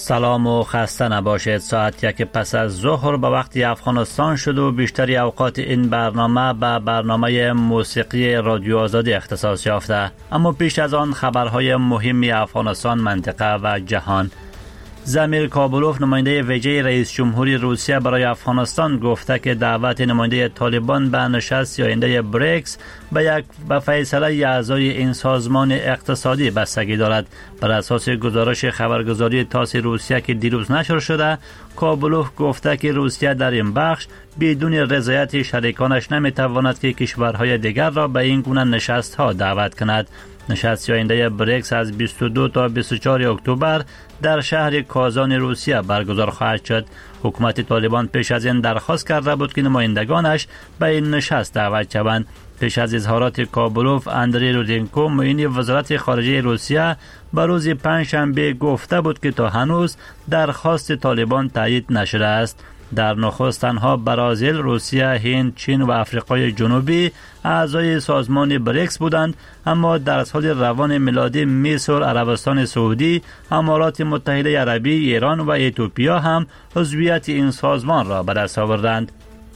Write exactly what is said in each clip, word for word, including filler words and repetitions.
سلام و خسته نباشید. ساعت یک پس از ظهر به وقت افغانستان شد و بیشتری اوقات این برنامه به برنامه موسیقی رادیو آزادی اختصاص یافته. اما پیش از آن خبرهای مهمی افغانستان، منطقه و جهان. زمیر کابلوف، نماینده ویژه رئیس جمهوری روسیه برای افغانستان، گفته که دعوت نماینده طالبان به نشست آینده بریکس به یک به فیصله اعضای این سازمان اقتصادی بستگی دارد. بر اساس گزارش خبرگزاری تاس روسیه که دیروز نشر شده، کابلوف گفته که روسیه در این بخش بدون رضایت شریکانش نمیتواند که کشورهای دیگر را به این گونه نشست ها دعوت کند. نشست آینده بریکس از بیست و دو تا بیست و چهار اکتبر در شهر کازان روسیه برگزار خواهد شد. حکومت طالبان پیش از این درخواست کرده بود که نمایندگانش به این نشست دعوت شوند. پیش از اظهارات کابلوف، اندری رودنکو، معین وزارت خارجه روسیه به روز پنجشنبه گفته بود که تا هنوز درخواست طالبان تایید نشده است. در نخست تنها برزیل، روسیه، هند، چین و آفریقای جنوبی اعضای سازمان بریکس بودند، اما در سال روان میلادی مصر، عربستان سعودی، امارات متحده عربی، ایران و اتیوپیا هم عضویت این سازمان را به دست آوردند.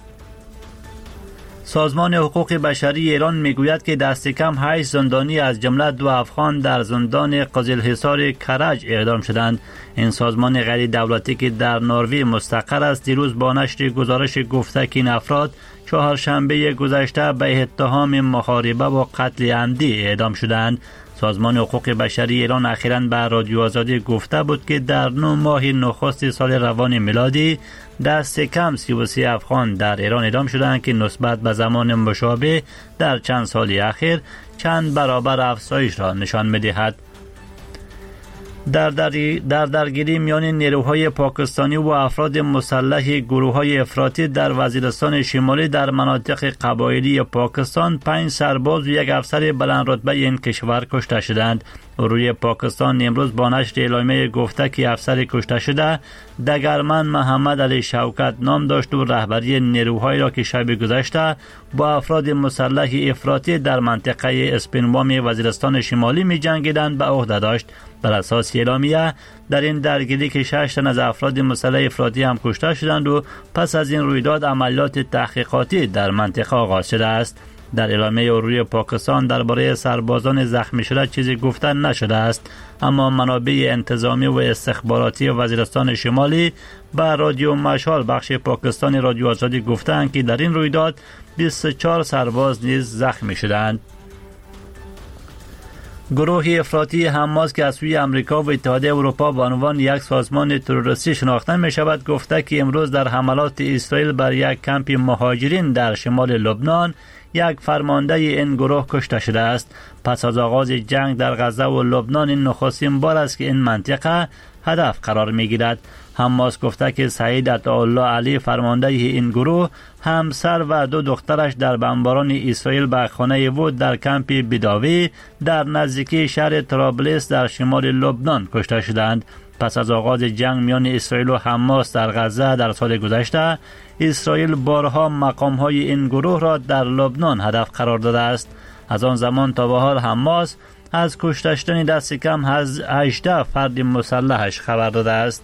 سازمان حقوق بشری ایران میگوید که دست کم هشت زندانی از جمله دو افغان در زندان قزلحصار کرج اعدام شدند. این سازمان غیر دولتی که در نروژ مستقر است، دیروز با نشر گزارش گفته که این افراد چهارشنبه گذشته به اتهام محاربه و قتل عمدی اعدام شدند. سازمان حقوق بشری ایران اخیراً به رادیو آزادی گفته بود که در نه ماه نخست سال روان میلادی دست کم سی و سه افغان در ایران اعدام شدند که نسبت به زمان مشابه در چند سال اخیر چند برابر افزایش را نشان می‌دهد. در, در, در درگیری میان نیروهای پاکستانی و افراد مسلح گروه‌های افراطی در وزیرستان شمالی در مناطق قبایلی پاکستان، پنج سرباز و یک افسر بلند رتبه این کشور کشته شدند. روی پاکستان امروز با نشر اعلامیه گفته که افسر کشته شده دگرمن محمد علی شوکت نام داشت و رهبری نیروهایی را که شب گذشته با افراد مسلح افراطی در منطقه اسپینوام وزیرستان شمالی می جنگیدند به عهده داشت. بر اساس اعلامیه در این درگیری که شش تن از افراد مسلح افراطی هم کشته شدند و پس از این رویداد عملیات تحقیقاتی در منطقه آغاز شده است. در اعلامیه روی پاکستان درباره سربازان زخمی شده چیزی گفته نشده است، اما منابع انتظامی و استخباراتی وزیرستان شمالی به رادیو مشال بخش پاکستانی رادیو آزادی گفتند که در این رویداد بیست و چهار سرباز نیز زخمی شدند. گروه افراطی حماس که از سوی امریکا و اتحادیه اروپا به عنوان یک سازمان تروریستی شناخته می شود، گفته که امروز در حملات اسرائیل بر یک کمپ مهاجرین در شمال لبنان یک فرمانده این گروه کشته شده است. پس از آغاز جنگ در غزه و لبنان این نخستین بار است که این منطقه هدف قرار می گیرد. حماس گفته که سعید عطاالله علی، فرمانده این گروه، همسر و دو دخترش در بمباران اسرائیل به خانه وود در کمپ بداوی در نزدیکی شهر طرابلس در شمال لبنان کشته شدند. پس از آغاز جنگ میان اسرائیل و حماس در غزه در سال گذشته، اسرائیل بارها مقام‌های این گروه را در لبنان هدف قرار داده است. از آن زمان تا به حال حماس از کشته شدن دست کم از هجده فرد مسلحش خبر داده است.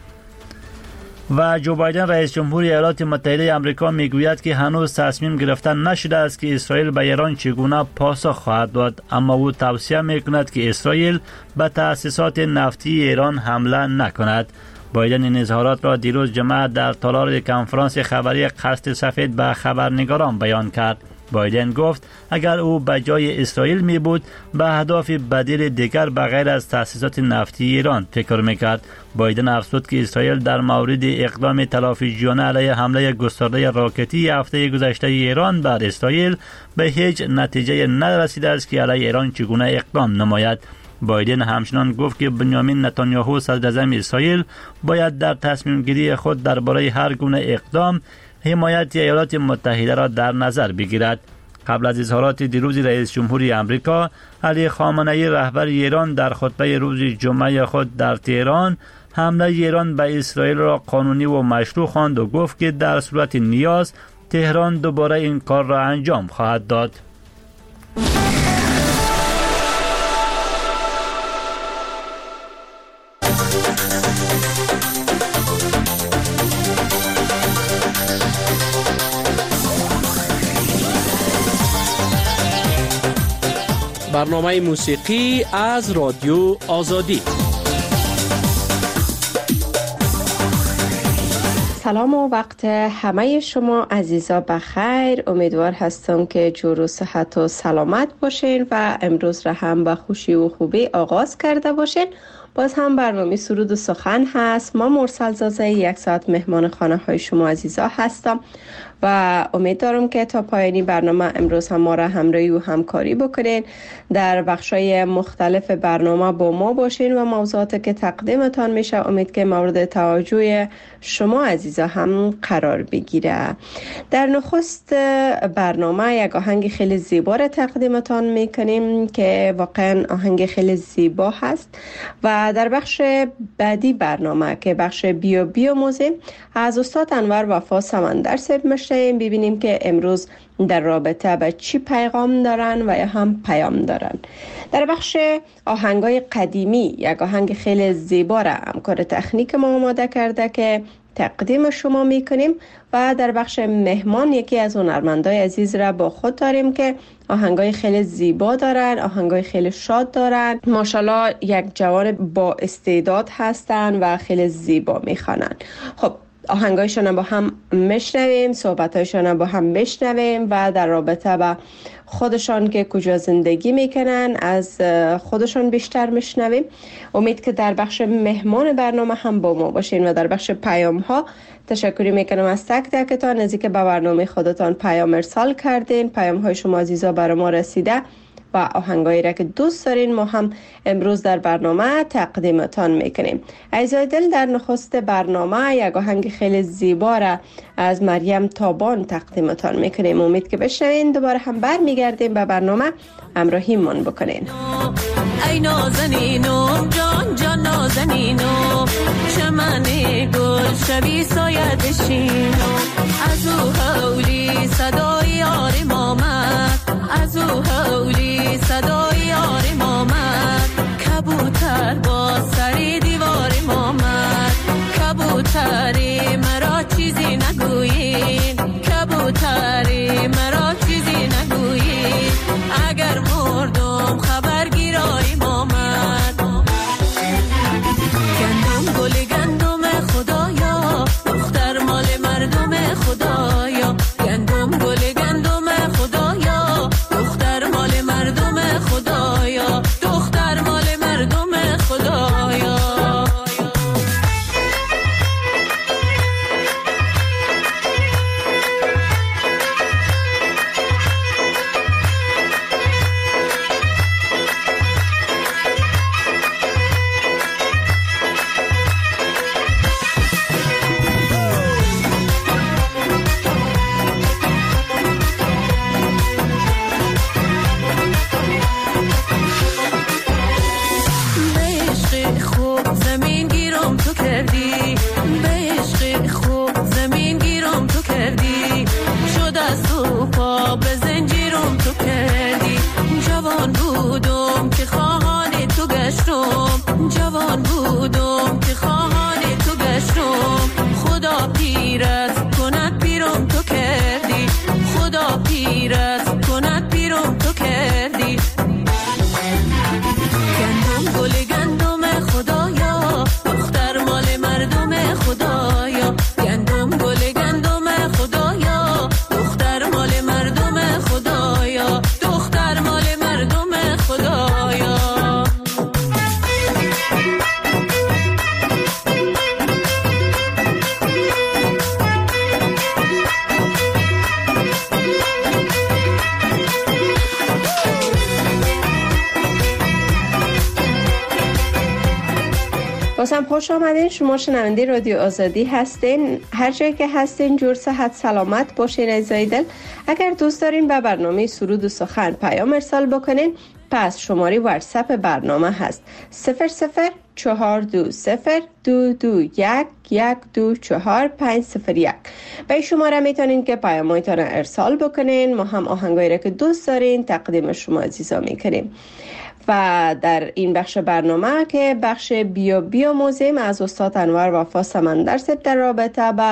و جو بایدن، رئیس جمهور ایالات متحده آمریکا، میگوید که هنوز تصمیم گرفتن نشده است که اسرائیل به ایران چگونه پاسخ خواهد داد، اما او توصیه میکند که اسرائیل به تأسیسات نفتی ایران حمله نکند. بایدن این اظهارات را دیروز جمعه در تالار کنفرانس خبری قصد سفید به خبرنگاران بیان کرد. بایدن گفت اگر او به جای اسرائیل می بود به اهداف بدیل دیگر بغیر از تأسیسات نفتی ایران فکر میکرد. بایدن افزود که اسرائیل در مورد اقدام تلافی‌جویانه علیه حمله گسترده راکتی هفته گذشته ایران بر اسرائیل به هیچ نتیجه نرسیده است که علیه ایران چگونه اقدام نماید. بایدن همچنان گفت که بنیامین نتانیاهو، صدر اعظم اسرائیل، باید در تصمیم گیری خود درباره هر گونه اقدام حمایت ایالات متحده را در نظر بگیرد. قبل از اظهارات دیروز رئیس جمهوری آمریکا، علی خامنه‌ای، رهبر ایران، در خطبه روز جمعه خود در تهران حمله ایران به اسرائیل را قانونی و مشروع خواند و گفت که در صورت نیاز تهران دوباره این کار را انجام خواهد داد. برنامه موسیقی از رادیو آزادی. سلام و وقت همه شما عزیزا بخیر. امیدوار هستم که جور و صحت و سلامت باشین و امروز را هم به خوشی و خوبی آغاز کرده باشین. باز هم برنامه سرود و سخن هست. ما مرسل زازه یک ساعت مهمان خانه های شما عزیزا هستم و امید دارم که تا پایانی برنامه امروز هم ما را همراهی و همکاری بکنین. در بخشای مختلف برنامه با ما باشین و موضوعاتی که تقدیمتان میشه امید که مورد توجه شما عزیزا هم قرار بگیره. در نخست برنامه یک آهنگ خیلی زیبا را تقدیمتان میکنیم که واقعا آهنگ خیلی زیبا هست و در بخش بعدی برنامه که بخش بیو بیو موزیم از استاد انور وفا سمندر صاحب میشنویم، ببینیم که امروز در رابطه به چی پیغام دارن و یا هم پیام دارن. در بخش آهنگای قدیمی یک آهنگ خیلی زیبا را همکار تکنیک ما آماده کرده که تقدیم شما میکنیم و در بخش مهمان یکی از هنرمندای عزیز را با خود داریم که آهنگای خیلی زیبا دارن، آهنگای خیلی شاد دارن. ماشاءالله یک جوان با استعداد هستن و خیلی زیبا میخوانن. خب آهنگایشون با هم میشنویم، صحبتایشون با هم میشنویم و در رابطه با خودشان که کجا زندگی میکنن از خودشان بیشتر میشنویم. امید که در بخش مهمان برنامه هم با ما باشین و در بخش پیام ها تشکری میکنم از تک تکتان نزدیک به برنامه خودتان پیام ارسال کردین. پیام های شما عزیزا برای ما رسیده و آهنگایی را که دوست دارین ما هم امروز در برنامه تقدیمتان میکنیم. عزیزای دل، در نخست برنامه یک آهنگ خیلی زیبا را از مریم تابان تقدیمتان میکنیم. امید که بشنوین. دوباره هم بر میگردیم به برنامه، همراهیمون بکنین. ای نازنینو جان جان نازنینو چمن گل شبی سایدشینو از او حولی صدای آرم آمد از او حولی صدای آرم آمد کبوتر با سری دیوارم آمد کبوتری مرا چیزی نگویین کبوتری مرا چیزی نگویین اگر مردم خبر گیرایم آمد گندم گل گندم خدایا دختر مال مردم خدایا گندم گل گندم خدایا دختر مال مردم خدایا دختر مال مردم خدایا جوان بودم که خواهان تو گشتم خدا پیرت کند پیرم تو کردی خدا پیرت کند پیرم تو کردی گندم گل گندم خدایا دختر مال مردم خدایا گندم گل گندم خدایا دختر مال مردم خدایا دختر مال مردم خدایا بازم خوش آمدین. شما شنونده رادیو آزادی هستین. هر جایی که هستین جور صحت سلامت باشین عزیزای دل. اگر دوست دارین به برنامه سرود و سخن پیام ارسال بکنین پس شماره واتساپ برنامه هست صفر صفر چهار دو صفر دو دو یک یک دو چهار پنج صفر یک. به این شماره میتونین که پیامایتان ارسال بکنین. ما هم آهنگایی را که دوست دارین تقدیم شما عزیزا میکنیم. و در این بخش برنامه که بخش بیو بیو موزیم از استاد انور وفا سمندر صاحب در رابطه با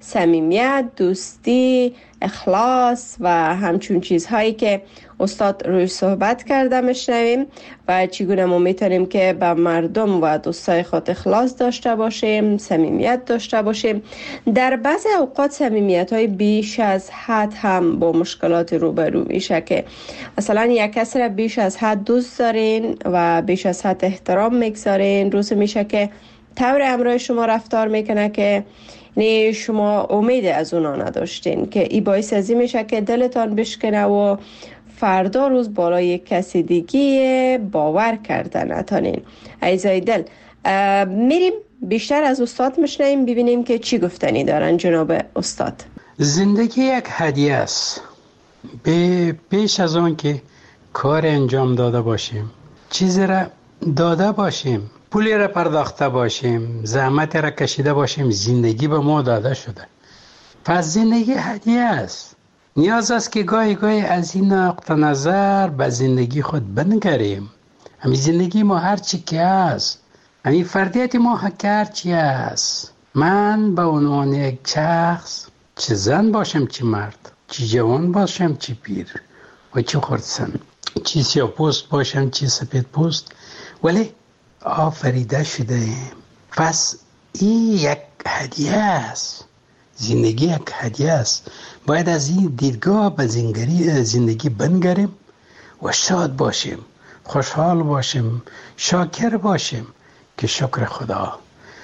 صمیمیت، دوستی، اخلاص و همچون چیزهایی که استاد روی صحبت کرده میشنویم و چگونه ما میتونیم که به مردم و دوستای خود اخلاص داشته باشیم، صمیمیت داشته باشیم. در بعضی اوقات صمیمیت های بیش از حد هم با مشکلات روبرو میشه که مثلا یک کس را بیش از حد دوست دارین و بیش از حد احترام میگذارین، روز میشه که طور امرای شما رفتار میکنه که نه شما امید از اونا نداشتین، که ای باعث ازی میشه که دلتان بشکنه و فردا روز بالای کسی دیگه باور کرده نتانین. عزیزای دل، میریم بیشتر از استاد میشنیم ببینیم که چی گفتنی دارن جناب استاد. زندگی یک هدیه است. به پیش از آن که کار انجام داده باشیم، چیزی را داده باشیم، پولی را پرداخته باشیم، زحمت را کشیده باشیم، زندگی به ما داده شده. پس زندگی هدیه است. نیاز است که گاهی گاهی از این نقطه نظر به زندگی خود بنگریم. همین زندگی ما هر چی که است، همین فردیت ما هر چی است. من به عنوان یک شخص، چه زن باشم چه مرد، چه جوان باشم چه پیر و چه خردسن، چه سیاه پوست باشم چه سفید پوست، ولی آفریده شده ایم. پس این یک هدیه است. زندگی یک هدیه است. باید از این دیدگاه به زندگی بنگریم و شاد باشیم، خوشحال باشیم، شاکر باشیم که شکر خدا.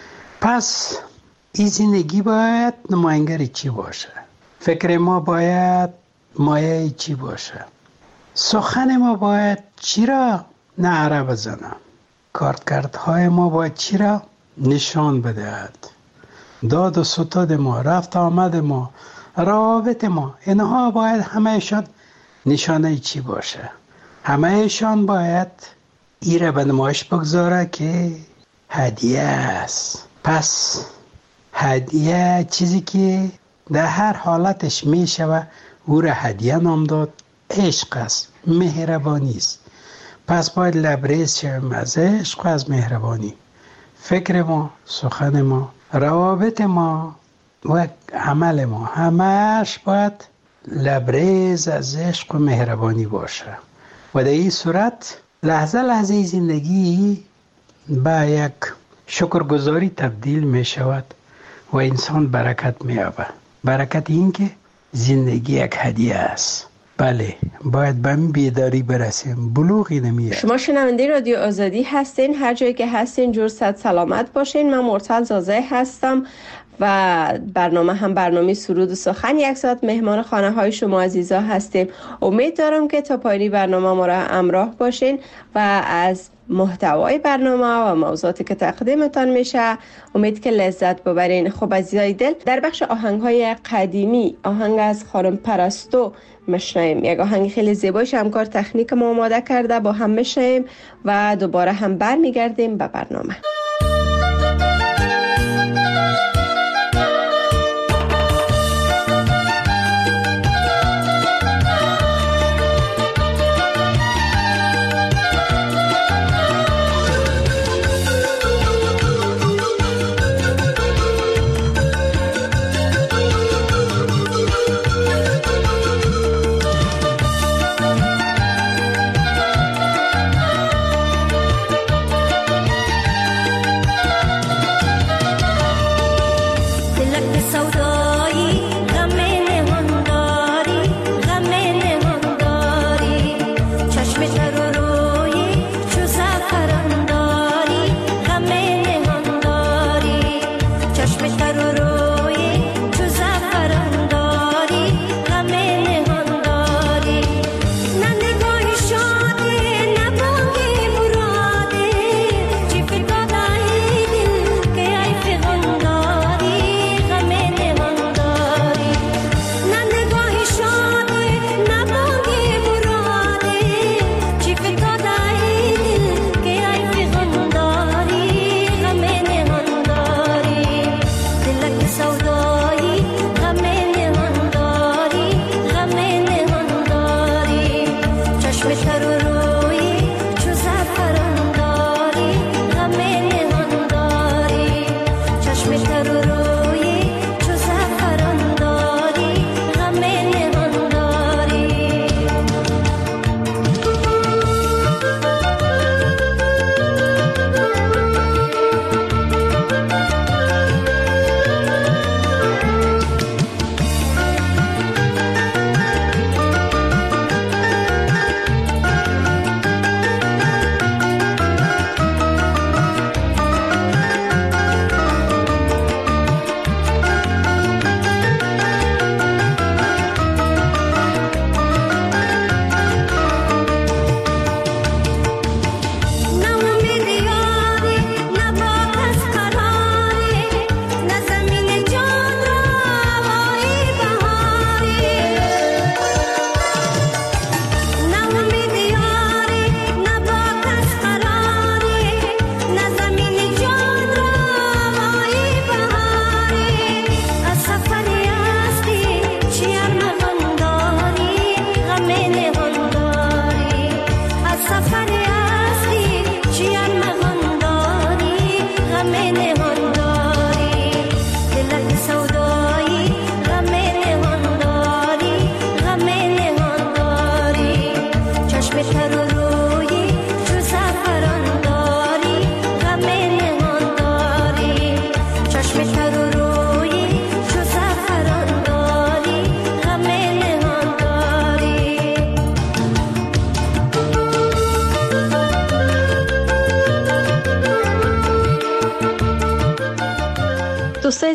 پس این زندگی باید نماینگر چی باشه؟ فکر ما باید مایه چی باشه؟ سخن ما باید چی را نعره بزنه؟ کارکردهای ما باید چی را نشان بدهد؟ داد و ستاد ما، رفت آمد ما، روابط ما، اینها باید همهشان نشانه چی باشه؟ همهشان باید ایره به نمایش بگذاره که هدیه است. پس هدیه چیزی که در هر حالتش میشه و او را هدیه نام داد، عشق است، مهربانی است. پس باید لبریز شویم از عشق و از مهربانی. فکر ما، سخن ما، روابط ما و عمل ما همش باید لبریز از عشق و مهربانی باشه و در این صورت لحظه لحظه زندگی به یک شکرگزاری تبدیل می شود و انسان برکت می یابد. برکت این که زندگی یک هدیه است. بله، باید به این بیداری برسیم. بلوغی نمیاد. شما شنونده رادیو آزادی هستین، هر جایی که هستین جور صد سلامت باشین. من مرتل زازه هستم و برنامه هم برنامه سرود و سخن یک ساعت مهمان خانه های شما عزیزا هستیم. امید دارم که تا پایانی برنامه ما را همراه باشین و از محتوای برنامه و موضوعاتی که تقدیمتان میشه امید که لذت ببرین. خب عزیزای دل، در بخش آهنگ های قدیمی آهنگ از خانم پرستو میشنویم. یک آهنگ خیلی زیبایش همکار تکنیک ما آماده کرده، با هم میشنویم و دوباره هم برمیگردیم به برنامه.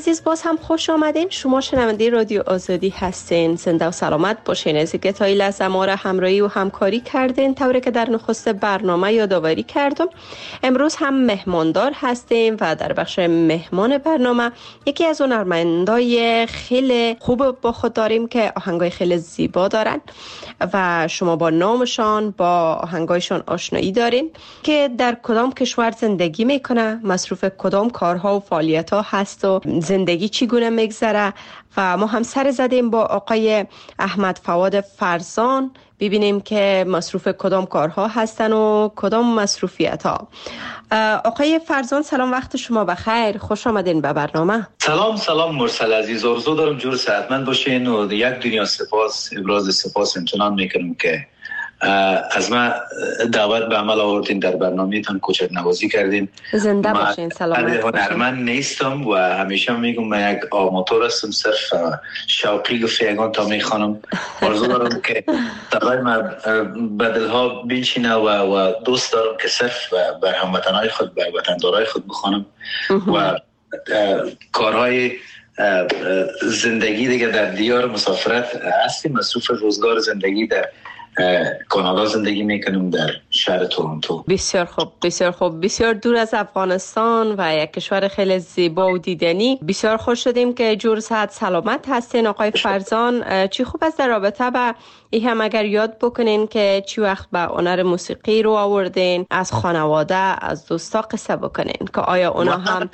عزیز باز هم خوش آمدین. شما شنونده رادیو آزادی هستین. زنده و سلامت باشین. از اینکه تا این لحظه ما را همراهی و همکاری کردین. طوری که در نخست برنامه یادآوری کردم، امروز هم مهماندار هستیم و در بخش مهمان برنامه یکی از هنرمندای خیلی خوب با خود داریم که آهنگای خیلی زیبا دارن و شما با نامشان، با آهنگایشان آشنایی دارین که در کدام کشور زندگی میکنه، مصروف کدام کارها و فعالیت‌ها هست و زندگی چگونه میگذره. و ما هم سر زدیم با آقای احمد فواد فرزان ببینیم که مصروف کدام کارها هستن و کدام مصروفیت ها. آقای فرزان سلام، وقت شما بخیر، خوش آمدین به برنامه. سلام سلام مرسل عزیز، آرزو دارم جور صحتمند باشین و یک دنیا سپاس، ابراز سپاس امتنان میکنم که از ما دعوت به عمل آوردین، در برنامه‌تان کوچک نوازی کردین. زنده باشین، سلامت باشین. هنرمند نیستم و همیشه میگم من یک آماتور هستم، صرف شوقی و فیگان تا میخوانم. آرزو دارم که طبعا من بدلها بنشینه و, و دوست دارم که صرف بر هموطنهای خود، بر وطندارای خود بخوانم و کارهای زندگی دیگه در دیار مسافرت هستیم، مصروف روزگار زندگی در کانادا زندگی میکنم، در شهر تورنتو. بسیار خوب، بسیار خوب، بسیار دور از افغانستان و یک کشور خیلی زیبا و دیدنی. بسیار خوش شدیم که جور صحت سلامت هستین آقای فرزان. چی خوب است در رابطه با این هم اگر یاد بکنین که چی وقت به هنر موسیقی رو آوردین، از خانواده، از دوستا قصه بکنین که آیا اونا هم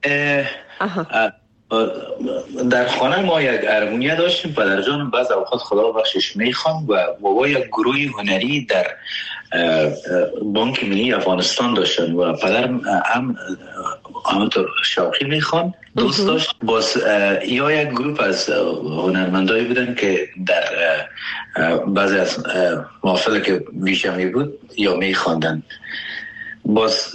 در خانه ما یک ارمونیه داشتیم، پدرجان بعض اوقات خدا بخشش میخوان و بابا یک گروه هنری در بانک ملی افغانستان داشتن و پدرم هم همونطور شوقی میخوان دوست داشت. باز یا یک گروه از هنرمندایی بودن که در بعضی از محافل که ویژمی بود یا میخواندن. باز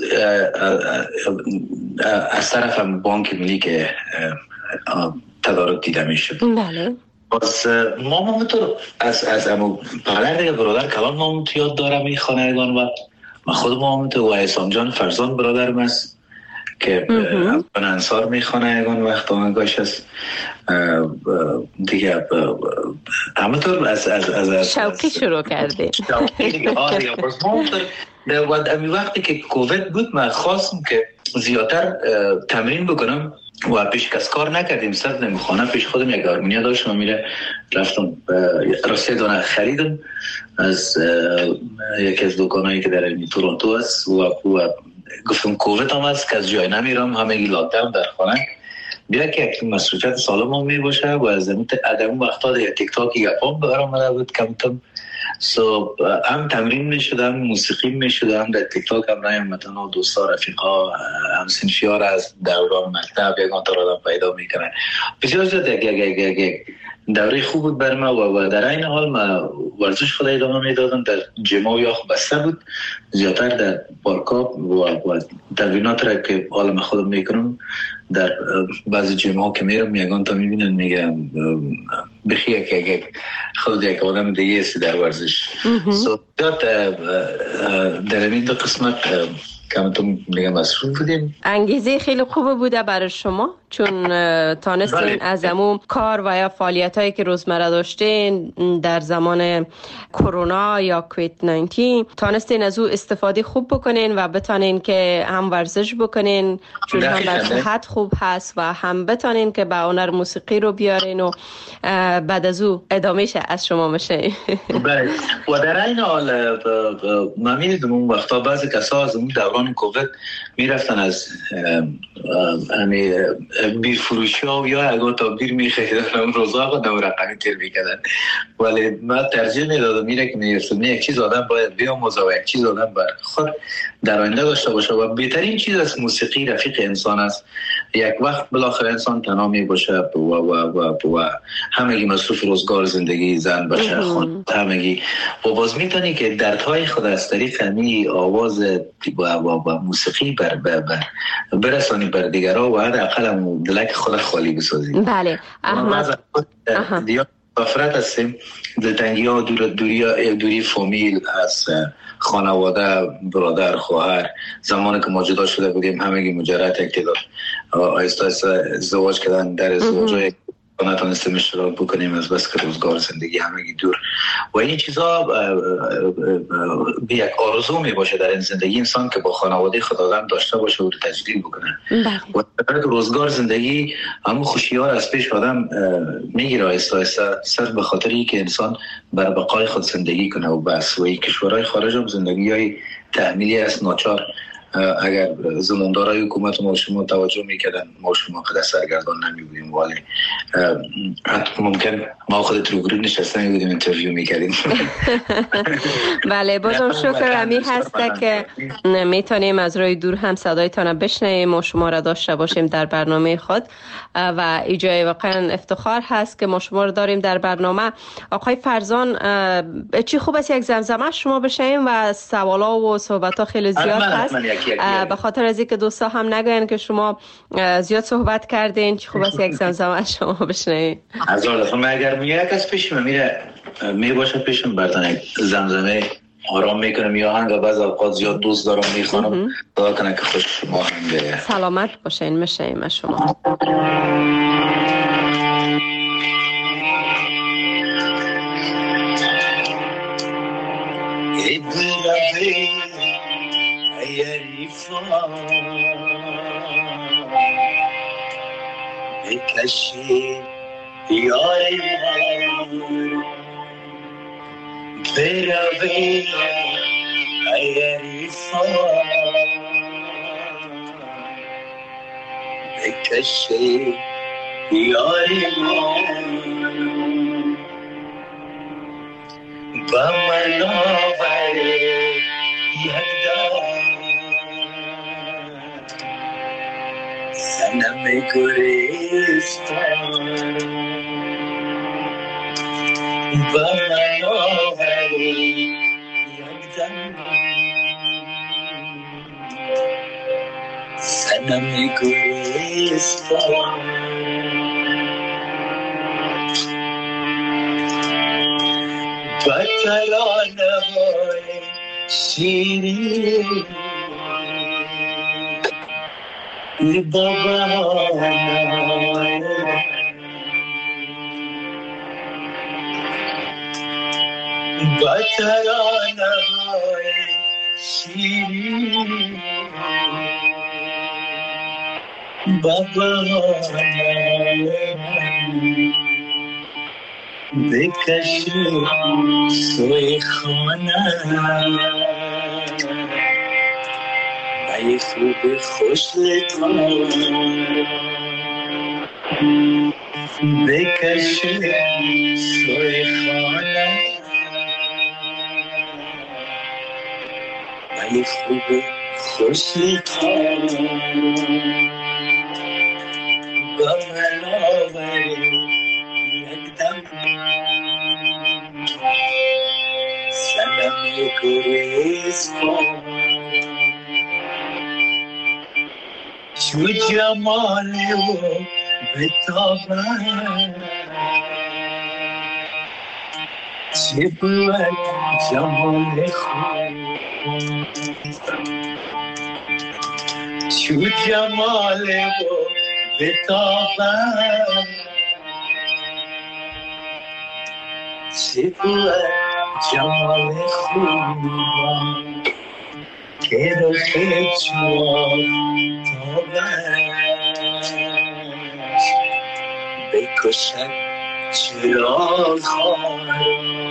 از طرف هم بانک ملی که تدارک دیده می شد. بله. باز ما همونطور از از امو پدر دیگه برادر کلان ما همونطور یاد دارم این خانهگان و من خود ما همونطور و احسان جان فرزان برادرم است که من انصار می خانهگان وقت آنگاش است دیگه همونطور از از از شوقی شروع کردیم. شوقی دیگه ها دیگه باز ما همونطور و امی وقتی که کووید بود من خواستم که زیادتر تمرین بکنم و پیش کس کار نکردیم. صد نمیخوانه پیش خودم یک هارمونیا داشتم، میره رفتم راسته دانه خریدم از یکی از دکانایی که در تورنتو است و, و گفتم کووید هم است که از جای نمیرم، همه لاکداون در خانه، بیا که یک مسئولیت سالم هم می باشه و از اون وقتا دیگه تیک تاک گپام برام اومده بود کمتم. سو هم تمرین می شدم، موسیقی می شدم، در تیک تاک هم رایم متنا دوستا رفیقا هم سنفیار از دوران مکتب یکان تا آدم پیدا می کنن. بسیار زیاد یک یک یک یک دوره خوب بود بر ما و در این حال ما ورزش خود ادامه می دادم. در جیما و یاخ بسته بود، زیادتر در پارکا و, و تمرینات را که حال من خودم می کنم در بعضی جیما که میرم یکان تا می بینن میگم بخیه که یک خود یک آدم دیگه است در ورزش. سو در این دو قسمت کمتون دیگه مصروف بودیم. انگیزه خیلی خوب بوده برای شما چون تانستین از امو کار و یا فعالیت هایی که روزمره داشتین در زمان کرونا یا کووید نوزده تانستین از او استفاده خوب بکنین و بتانین که هم ورزش بکنین چون هم بر صحت خوب هست و هم بتانین که به هنر موسیقی رو بیارین و بعد از او ادامه شه از شما میشه. بله و در این حال من میدیدم اون وقتا بعضی کسا از اون دوران کووید میرفتن از همی بیر فروشی ها یا اگه تا بیر میخریدن اون روزا خود نو رقمی تیر میکردن، ولی من ترجیح میدادم میره که میرفتم یک چیز آدم باید بیاموزه و یک چیز آدم بر خود در آینده داشته باشه و بهترین چیز از موسیقی رفیق انسان است. یک وقت بالاخره انسان تنها می باشه و و و و همگی مصروف روزگار زندگی زن بچه خون همگی و باز میتونی که دردهای خود از طریق همی آواز و و موسیقی بر بر برسانی بر دیگرها و حداقل دلک خود خالی بسازی. بله احمد مسافرت هستیم، دلتنگی ها، دور دوری دوری فامیل از خانواده، برادر، خواهر. زمانی که ما جدا شده بودیم همگی مجرد اقتدار آیستا آیستا ازدواج کردن، در ازدواج نتونستیم اشتراک بکنیم از بس که روزگار زندگی همگی دور و این چیزا به یک آرزو می باشه در این زندگی انسان که با خانواده خداوند داشته باشه و رو تجلیل بکنه و در روزگار زندگی همون خوشی ها از پیش آدم میگیره آیستا آیستا صرف به خاطری که انسان بر بقای خود زندگی کنه و بس. و این کشورهای خارج هم زندگی های تحمیلی است ناچار اگر زماندارای حکومت ما شما توجه میکردن ما شما قدر سرگردان نمی بودیم، ولی ممکن ما خودت رو گروه نشسته می بودیم انترویو میکردیم. بله بازم شکر. امی هسته که میتونیم از روی دور هم صدایتان بشنویم و شما را داشته باشیم در برنامه خود و ایجای واقعا افتخار هست که ما شما را داریم در برنامه. آقای فرزان چی خوب است یک زمزمه شما بشنویم و سوالا و صحبت ها خیلی زیاد هست به خاطر از اینکه دوستا هم نگوین که شما زیاد صحبت کردین. چی خوب است یک زمزمه شما بشنویم. هزار دفعه من اگر میگه یک از پیشم میره می باشه پیشم برتن زمزمه آرام میکنم یا هنگا بعض اوقات زیاد دوست دارم میخوانم دعا کنه که خوش شما هم به سلامت باشین. میشیم شما بکشی یاری بروی ایریفا بکشی یاری با من آوری یک دار سنم گریستان با من آوری یک دم سنم گریستان با ترانه های شیرین بابا با ترانه های شیرین بابا بکشی سوی خانه ای خوب خوش لطفا بکشی سوی خانه ای خوب خوش لطفا با من آوری یک دم سنم گریز کن چو جمال و بتابت چه بود جمال خود چو جمال و بتابت چه بود جمال خود که رو خیلی چواب بکشد چراغ خواهد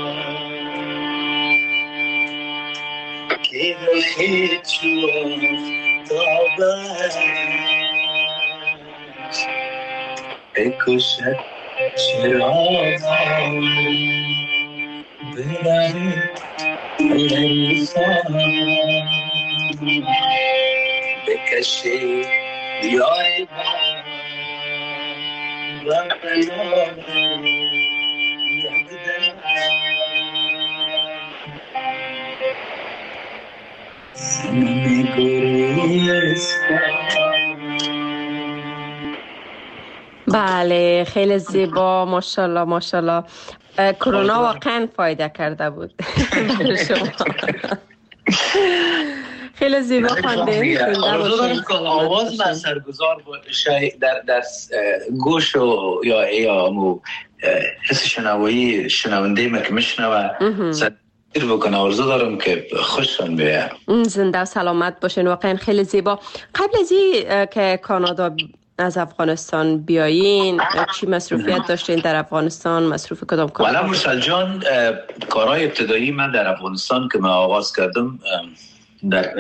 که روحی چوب تابد بکشد چراغ خواهد ببرد ایفان بکشی بیای با بلام یک دم سنمی گریز بله بله خیلی زیبا، ماشاءالله ماشاءالله. کرونا واقعا فایده کرده بود. خیلی زیبا خواندین. آرزو دارم که آواز من سرگزار باشه در در گوش و یا یا مو حس شنوایی شنونده ما که میشنوه سر بکنه. آرزو دارم که خوششون بیاد. زنده و سلامت باشین. واقعا خیلی زیبا. قبل از این که کانادا از افغانستان بیایین چی مصروفیت داشتین در افغانستان؟ مصروف کدام کار؟ والا مرسل جان، کارهای ابتدایی من در افغانستان که من آغاز کردم در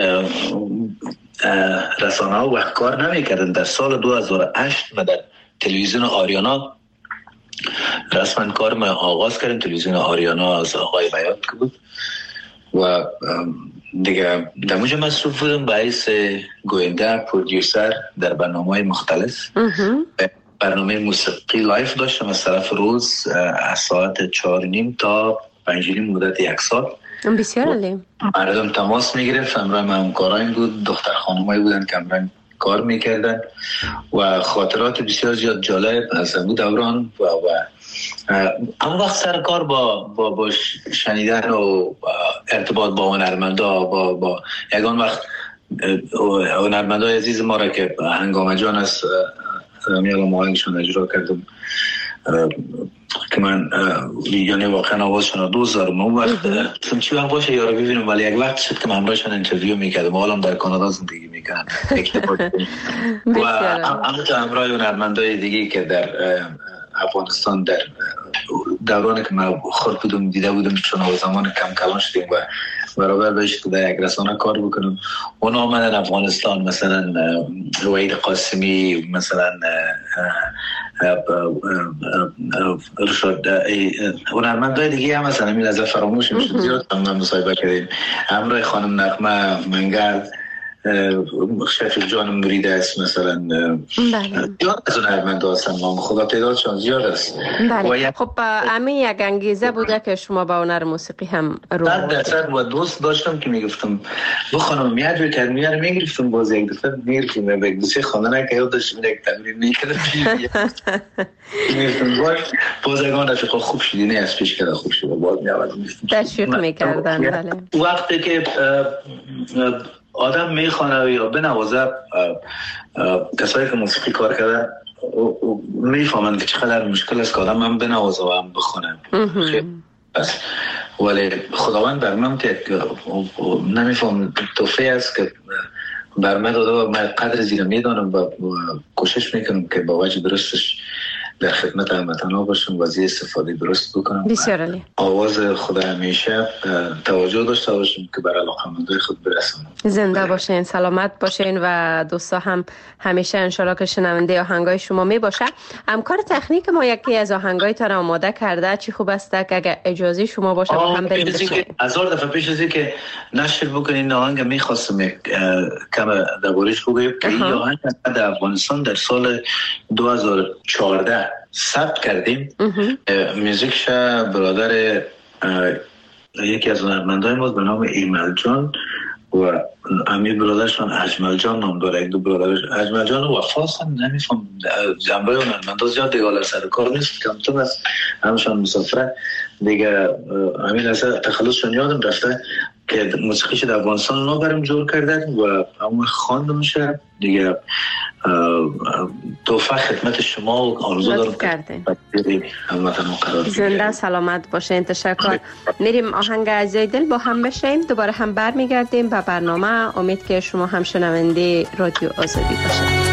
رسانه ها وقت کار نمی کردن. در سال دو هزار و هشت و در تلویزیون آریانا رسما کار من آغاز کردم. تلویزیون آریانا از آقای بیات که بود و دیگه در موجه مصروف بودم به حیث گوینده پرودیوسر در برنامه مختلف. برنامه موسیقی لایف داشتم از طرف روز از ساعت چهار نیم تا پنج نیم مدت یک سال. بسیار عالی. مردم تماس میگرفت، همراه من همکاران بود، دختر خانمایی بودن که همراه کار میکردن و خاطرات بسیار زیاد جالب از اون دوران و و اما وقت سر کار با با, با شنیدن و ارتباط با هنرمندا با با یگان وقت هنرمندای عزیز ما را که هنگامه جان است میگم آهنگشون اجرا کردم که من یعنی واقعا آوازشون رو دوست دارم. اون وقت چی وقت باشه یارو ببینم، ولی یک وقت شد که من همراهشون انترویو میکردم. حالا در کانادا زندگی میکنم و همونطور همراه هنرمندای دیگه که در افغانستان در دورانی که من خود بودم دیده بودم چون او زمان کم کلان شدیم و برابر بهش که در یک رسانه کار بکنم. اون آمدن افغانستان مثلا وحید قاسمی، مثلا رشاد هنرمندای دیگه هم مثلا این از فراموش میشه زیاد هم مصاحبه کردیم. همراه خانم نغمه منگل، شفیق جان مرید است مثلا. زیاد از هنرمند هستن، خدا تعدادشان زیاد است. بله. خب همین یک انگیزه بوده که شما با هنر موسیقی هم رو صد درصد و دوست داشتم که میگفتم بو خانم میاد بکرد میاره میگرفتم باز یک دفعه میگرفتم به دوستی خانه که یاد داشتم یک تمرین میکردم میگفتم باش بازگان رفیقا خوب شدی نه از پیش کرده خوب شده باز میآوردم تشویق میکردن. بله. وقتی که آدم میخوانه یا بنوازه کسایی که موسیقی کار کرده میفهمند که چقدر مشکل است که آدم هم بنوازه و هم بخونه. بس ولی خداوند بر من نمیفهم توفیق است که بر من داده و من قدر زیرا میدانم و کوشش میکنم که با وجه درستش در خدمت هموطنان باشم و از استفاده درست بکنم. بسیار عالی. آواز خدا همیشه توجه داشته باشم که برای علاقه‌مندای خود برسونم. زنده باشین، سلامت باشین و دوستا هم همیشه انشالله که شنونده آهنگای شما می باشه. همکار تکنیک ما یکی از آهنگایتان آماده کرده، چی خوب است که اگه اجازه شما باشه با هم بریم بشنویم. هزار دفعه پیش از که نشر بکنین آهنگ می‌خواستم کم دربارش بگم که این آهنگ در افغانستان در سال دو هزار و چهارده ثبت کردیم. موزیکش برادر یکی از هنرمندای ما به نام ایمل جان و امیر برادرشان اجمل جان نام داره. دو برادرش اجمل جان و وفاس هم نمیفهم جنبه هنرمندا زیاد دیگه حالا سر کار نیست، کمتر است، همشان مسافره دیگه. امیر از تخلصشون یادم رفته که موسیقیش در افغانستان اونا برام جور کردن و همون خواندم میشه دیگه. توفیق خدمت شما و آرزو دارم که هموطنان قرار بگیرید. زنده سلامت باشین. تشکر. میریم آهنگ عزیزای دل با هم بشیم، دوباره هم برمیگردیم به برنامه. امید که شما هم شنونده رادیو آزادی باشید.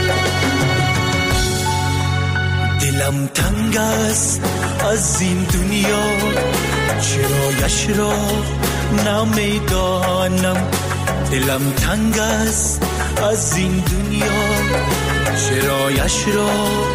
دلم تنگ است از این دنیا، چرایش را نمیدانم. دلم تنگ است از این دنیا، چرایش را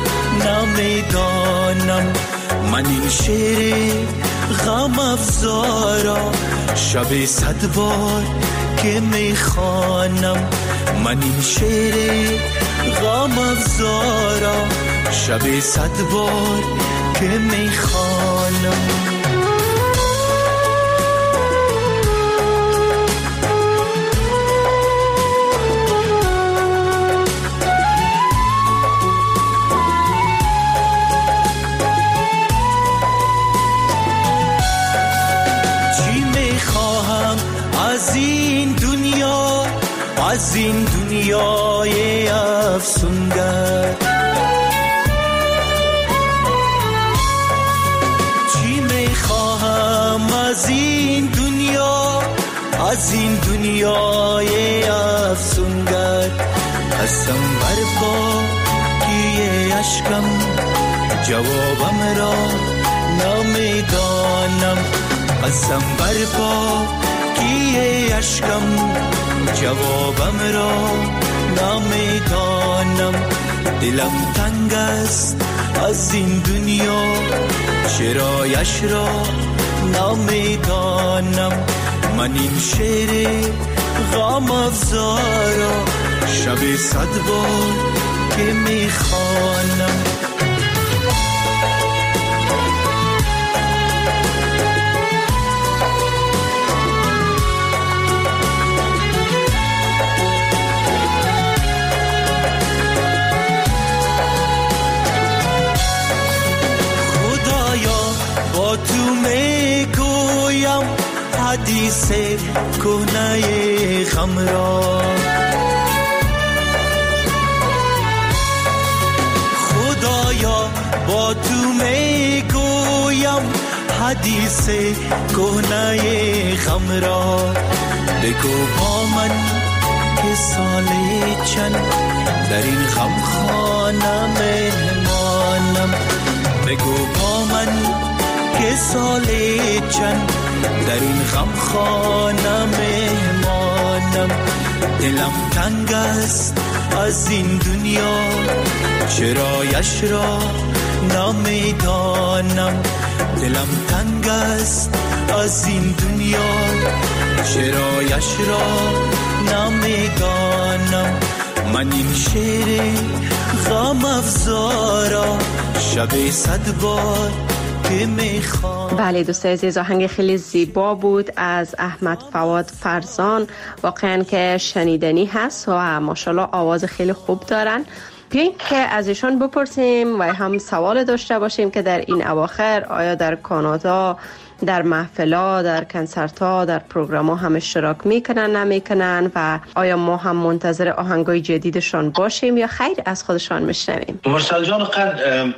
نمیدانم. من این شعر غم افزارا شب صد بار که میخوانم. من این شعر غم افزارا شب صد بار که میخوانم. از این دنیا، از این دنیای افسونگر. چی میخواهم از این دنیا، از این دنیای افسونگر. قسم بر پاکی اشکم، جوابم را نمیدانم. قسم بر پاکی اشکم، جوابم را نمیدانم. دلم تنگ است از این دنیا، چرایش را نمیدانم. من این شعر غم افزارا شب صد بار که میخوانم. با تو میگویم حدیث کهنه غم را. خدایا با تو میگویم حدیث کهنه غم را. بگو با من که سال چند در این غم خانه مهمانم. بگو با من که سال چند در این غم خانه مهمانم. دلم تنگ است از این دنیا، چرایش را نمیدانم. دلم تنگ است از این دنیا، چرایش را نمیدانم. من این شعر غم افزارا شب صد بار که میخوام. بله دوستای عزیز، آهنگ خیلی زیبا بود از احمد فواد فرزان، واقعا که شنیدنی هست و ماشاءالله آواز خیلی خوب دارن. بیاین که از ایشان بپرسیم و هم سوال داشته باشیم که در این اواخر آیا در کانادا در محفلا، در کنسرت‌ها، در پروگرام‌ها هم اشتراک میکنن نمیکنن و آیا ما هم منتظر آهنگای جدیدشان باشیم یا خیر از خودشان میشنویم؟ مرسل جان قد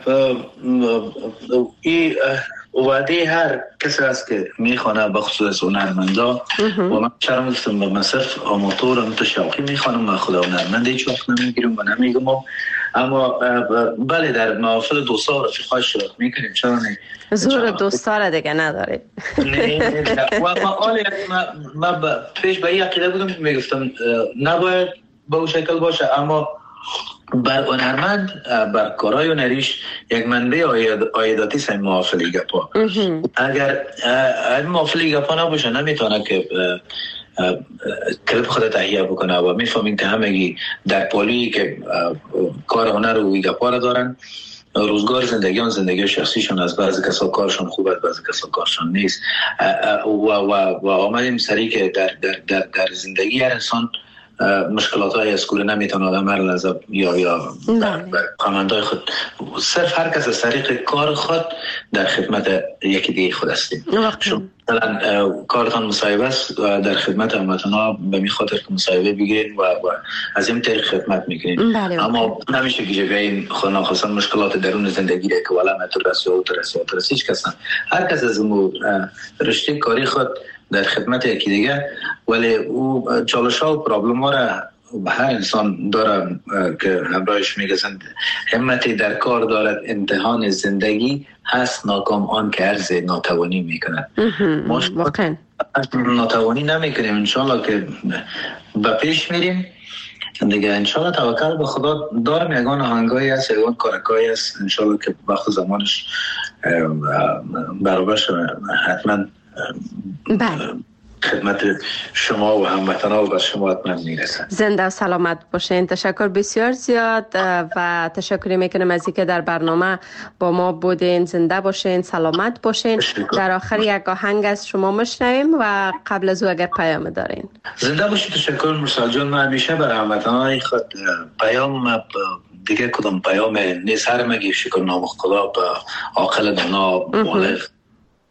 این وعده هر کسی است که میخوانه به خصوص هنرمندا و من شرم گفتم به من صرف آماتورم تو شوقی میخوانم، من خدا هنرمنده هیچ وقت نمیگیرم و نمیگم، اما بله در محافل دوستا و رفیقای اشتراک میکنیم. چرا نه؟ زور دوستا را دیگه نداره. نه و ما آلی ما پیش به این عقیده بودم میگفتم نباید به اون شکل باشه، اما بر هنرمند بر کارهای هنریش یک منبع عایداتی سن محافلی گپا. اگر این محافلی گپا نباشه نمیتونه که کلپ خود تهیه بکنه و میفهمین که همگی در پالی که کار هنر و گپا را دارن، روزگار زندگیان زندگی شخصیشون از بعضی کسا کارشون خوب است، بعضی کسا کارشون نیست و و و آمدیم سری که در در در, در زندگی هر انسان مشکلات های از کوره نمیتونه آدم هر لحظه یا یا کامندای خود صرف هر کس از طریق کار خود در خدمت یکی دیگه خود هستیم. مثلا کارتان مصاحبه است و در خدمت هموطنا به می خاطر که مصاحبه بگیرید و, و از این طریق خدمت میکنید، اما نمیشه که این خود ناخواستن مشکلات درون زندگی که والا مترسی و ترسی و ترسی کسان هر کس از اون رشته کاری خود در خدمت یکی دیگه، ولی او چالش ها و پرابلم ها را به هر انسان داره که همراهش میگذند. همتی در کار دارد، امتحان زندگی هست ناکام آن که عرض ناتوانی میکند. ما ناتوانی نمیکنیم، انشالله که به پیش میریم دیگه. انشالله توکل به خدا دارم. یگان آهنگایی هست، یگان کارکایی هست، انشالله که وقت زمانش برابر شده حتما بله خدمت شما و هموطنان و شما حتما میرسن. زنده و سلامت باشین. تشکر بسیار زیاد و تشکر میکنم از اینکه در برنامه با ما بودین. زنده باشین، سلامت باشین. در آخر یک آهنگ از شما میشنویم و قبل از او اگر پیام دارین. زنده باشین. تشکر مرسل جان. من همیشه برای هموطنان خود پیام دیگه کدام پیام نیست، هر مگی شکر نام خدا به عاقل دانا بالغ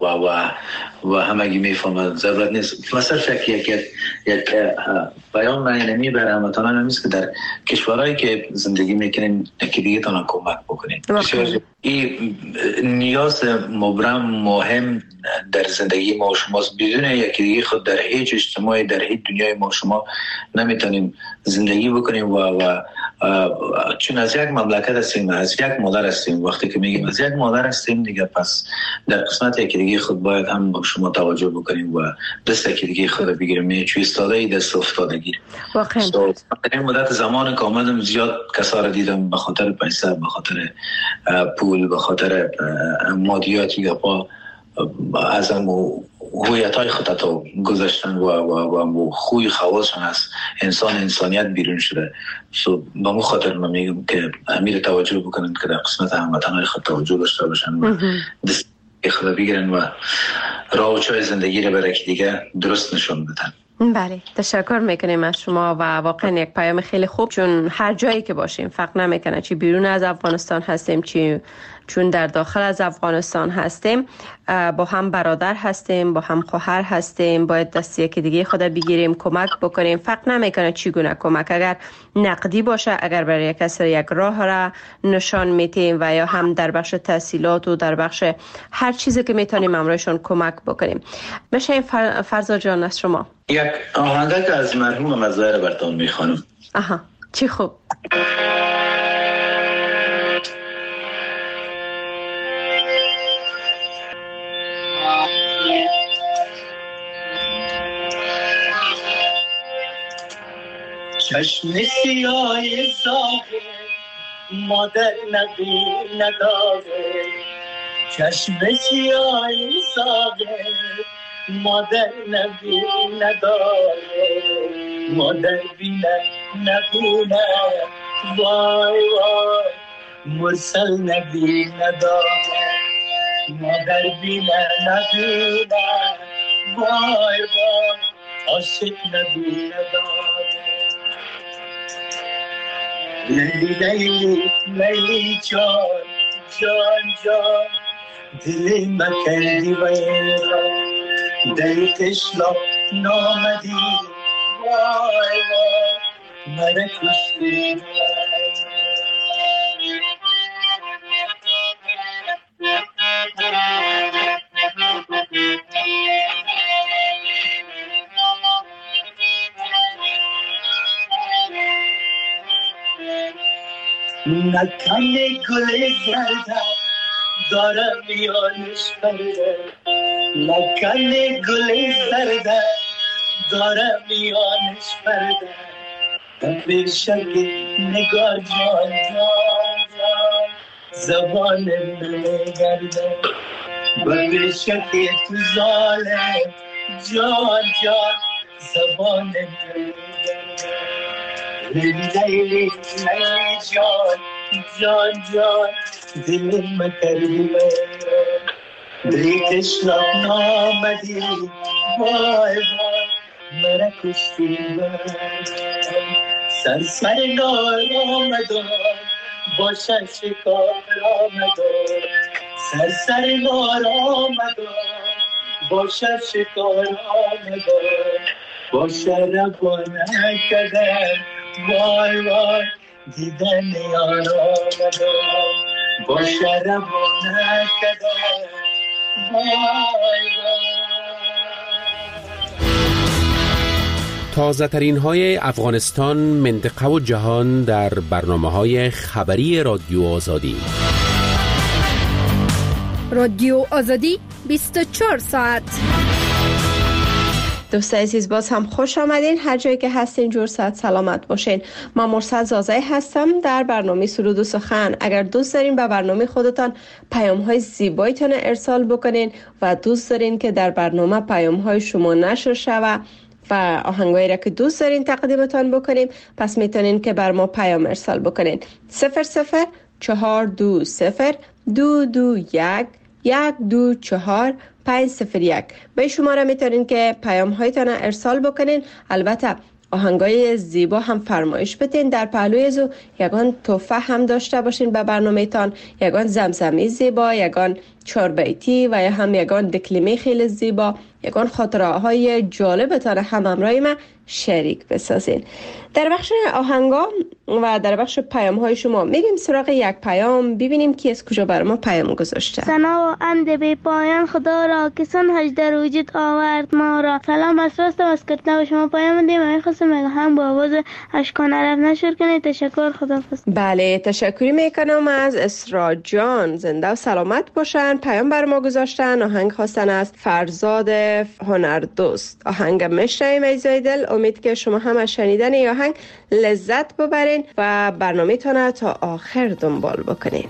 و و و همگی میفهمند ضرورت نیست مثلا شکل یک یک بیان معنی برای هموطنان همیست که در کشورهایی که زندگی میکنین یکی دیگه تان کمک بکنین. این نیاز مبرم مهم در زندگی ما شماست. بدون یکی دیگه خود در هیچ اجتماعی در هیچ دنیای ما شما نمیتونیم زندگی بکنیم و و چون از یک مملکت هستیم، از یک مادر هستیم. وقتی که میگیم از یک مادر هستیم دیگه پس در قسمت یکی دیگه خود باید هم با شما توجه بکنیم و دست یکی دیگه خود بگیریم. یه چوی استاده ای دست افتاده گیر. واقعا در این مدت زمان که آمدم زیاد کسا را دیدم به خاطر پیسه، به خاطر پول، به خاطر مادیاتی یا با از هم هویتای خودتا گذاشتن و و و خوی خواصشون از انسان انسانیت بیرون شده. سو با مو خاطر من میگم که امیر توجه بکنن که در قسمت هموطنای خود توجه داشته باشن و دست خود بگیرن و راه و چای زندگی رو برای دیگه درست نشون بدن. بله، تشکر میکنیم از شما و واقعا یک پیام خیلی خوب، چون هر جایی که باشیم فرق نمیکنه چی بیرون از افغانستان هستیم چی چون در داخل از افغانستان هستیم، با هم برادر هستیم، با هم خواهر هستیم، باید دست یکی دیگه خود بگیریم، کمک بکنیم. فرق نمیکنه چگونه کمک، اگر نقدی باشه، اگر برای یک کسی یک راه را نشان میتیم و یا هم در بخش تحصیلات و در بخش هر چیزی که میتونیم امروزشون کمک بکنیم. میشه این فر... فرزا جان از شما یک آهنگی که از مرحوم مزایر براتون میخوانم. آها، چی خوب. چشم سیاه زاغه مادر نبی نداره، چشم سیاه زاغه مادر نبی نداره، مادر بینه نبینه وای وای مرسل نبی نداره، مادر بینه نبینه وای وای عاشق نبی نداره. لیلی لیلی لیلی جان جان جان دلی مکردی ویران، دلی قشلا نامدی وای وای مرا کشتی. نکنه گل زرده دارم میانش برده، نکنه گل زرده دارم میانش برده، به شک نگاه جان جان جان زبان نمیگرده، به شک تو ظالم جان جان زبان نمیگرده. لیلی لیلی لیلی جان جان جان دل مکردی میران، دلی قشلا نامدی وای وای مرا کشتی من. سر سر نار آمدان باشد شکار آمدان، سر سر نار آمدان باشد شکار آمدان، باشد ربانه کدن وای وای دیدن یار آمدان، باشه ربانه کدن وای وای. تازه ترین های افغانستان، منطقه و جهان در برنامه های خبری رادیو آزادی. رادیو آزادی بیست و چهار ساعت. دوست عزیز باز هم خوش آمدین، هر جایی که هستین جور صحت سلامت باشین. من مرسل زازای هستم در برنامه سرود و سخن. اگر دوست دارین به برنامه خودتان پیام های زیبایتان ارسال بکنین و دوست دارین که در برنامه پیام های شما نشر شوه و آهنگایی را که دوست دارین تقدیمتان بکنیم، پس میتونین که بر ما پیام ارسال بکنین. صفر صفر چهار دو صفر دو دو یک یک دو چهار پنج صفر یک. به شماره میتونین که پیام هایتان ارسال بکنین. البته آهنگای زیبا هم فرمایش بدین. در پهلوی زو یگان تحفه هم داشته باشین به برنامه تان، یگان زمزمه زیبا، یگان چهار بیتی و یا هم یگان دکلمه خیلی زیبا، یگان خاطره های جالبتان هم همراه ما شریک بسازین. در بخش آهنگا و در بخش پیام های شما میریم سراغ یک پیام، ببینیم کی از کجا بر ما پیام گذاشته. ثنا و حمد بی پایان خدا را که سنهاش در وجود آورد ما را. سلام از راستم از کتنه شما پیام دیم. من خواستم اگه هم با آواز اشکانه رفت نشر کنید. تشکر، خداحافظ. بله تشکری میکنم از اسرا جان، زنده و سلامت باشن. پیام بر ما گذاشتن، آهنگ خواستن از فرزاد هنردوست. آهنگ مشنویم ای زیدل. امید که شما هم از شنیدن این آهنگ لذت ببرین و برنامه تانه تا آخر دنبال بکنین.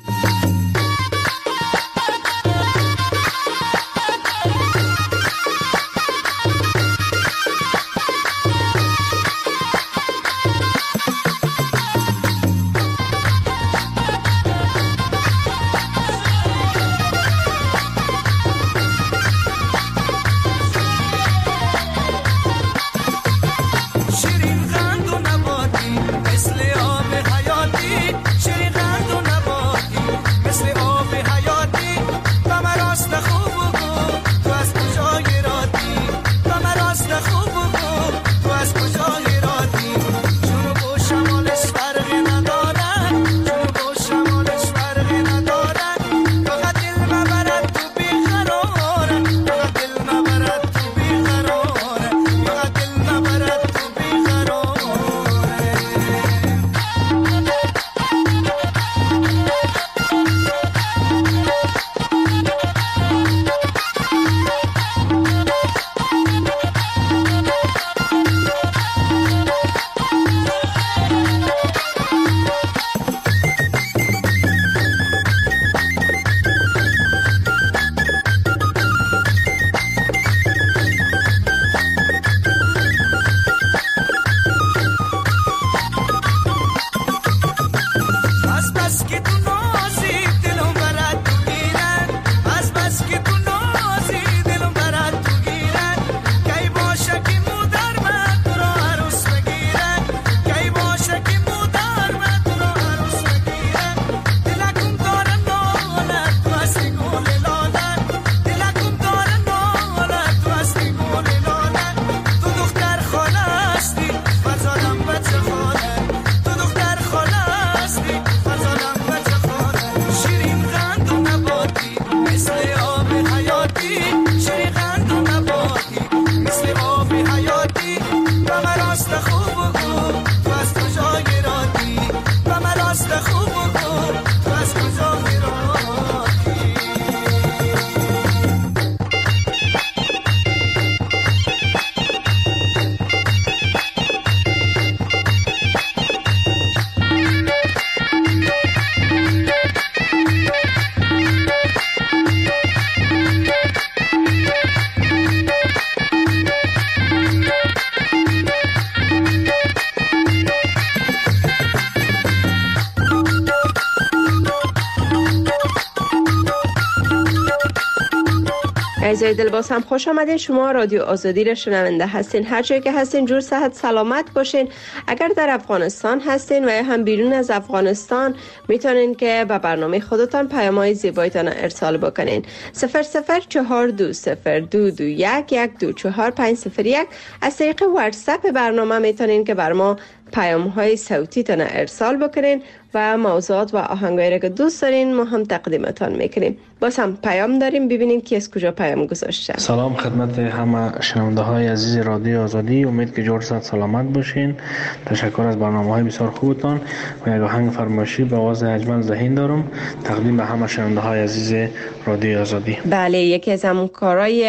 عزیزای دل باز هم خوش آمدین. شما رادیو آزادی را شنونده هستین. هر جایی که هستین جور صحت سلامت باشین. اگر در افغانستان هستین و یا هم بیرون از افغانستان میتونین که به برنامه خودتان پیام‌های زیبایتان ارسال بکنین. صفر صفر چهار دو صفر دو دو یک یک دو چهار پنج صفر یک از طریق واتساپ برنامه میتونین که بر ما پیام های صوتی تان ارسال بکنین و موضوعات و آهنگایی را که دوست دارین ما هم تقدیمتان میکنیم. باز هم پیام داریم، ببینیم کی از کجا پیام گذاشته. سلام خدمت همه شنونده های عزیز رادیو آزادی، امید که جور صحت سلامت باشین. تشکر از برنامه های بسیار خوبتان و یک آهنگ فرمایشی به آواز اجمل ذهین دارم تقدیم به همه شنونده های عزیز رادیو آزادی. بله، یکی از همکارای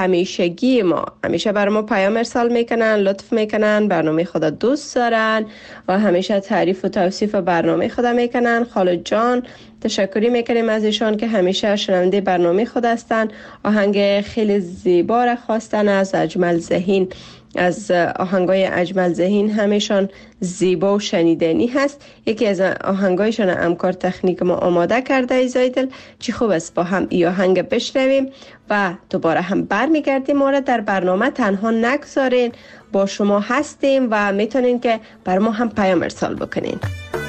همیشگی ما، همیشه برای ما پیام ارسال میکنن، لطف میکنن، برنامه خدا دوست دارن و همیشه تعریف و توصیف برنامه خدا میکنن. خالد جان تشکری میکنیم از ایشان که همیشه شنونده برنامه خود هستند. آهنگ خیلی زیبا را خواستن از اجمل ذهین. از آهنگای اجمل ذهین همیشان زیبا و شنیدنی هست. یکی از آهنگایشان همکار تکنیک ما آماده کرده. ایزای دل چی خوب است با هم ای آهنگ بشنویم و دوباره هم برمیگردیم. ما را در برنامه تنها نگذارین، با شما هستیم و میتونین که بر ما هم پیام ارسال بکنین.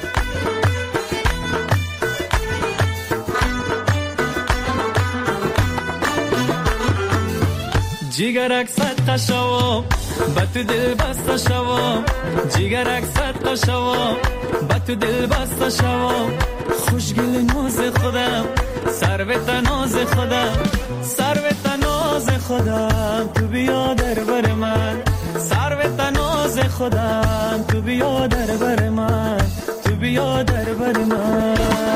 جیگرک صدقه شو با تو دل بسته شو، جیگرک صدقه شو با تو دل بسته شو، خوشگل ناز خودم سروت ناز خودم، سروت ناز خودم تو بیا در بر من، سروت ناز خودم تو بیا در بر من، تو بیا در بر من.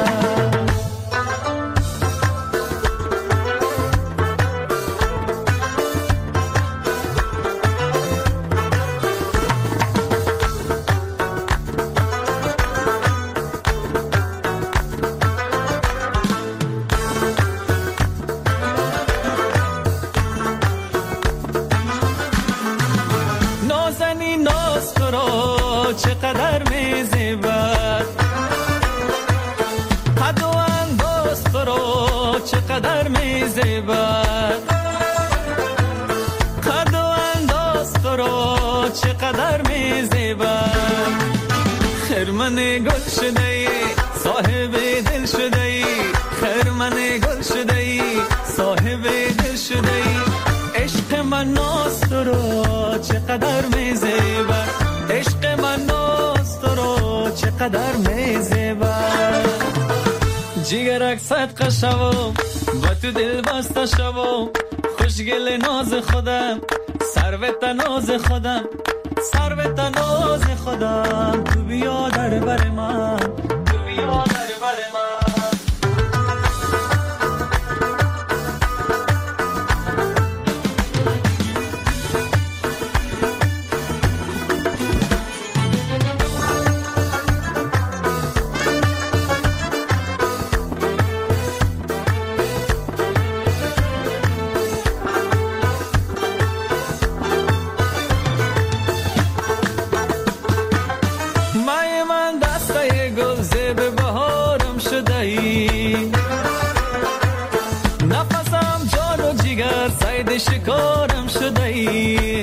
چقدر میزیبد قد و انداز تو رو، چقدر میزیبد قد و انداز تو رو، چقدر میزیبد. خرمن گل شده ای صاحب دل شده ای، خرمن گل شده ای صاحب دل شده ای. عشق من ناز تو رو چقدر میزیبد، عشق من ناز تو رو چقدر میزیبد. جیگرک صدقه شو با تو دل بسته شو، خوشگل ناز خودم سروت ناز خودم، سروت ناز خودم تو بیا در بر من، تو بیا در بر من. نفسم جان و جگر سید شکارم شده ای،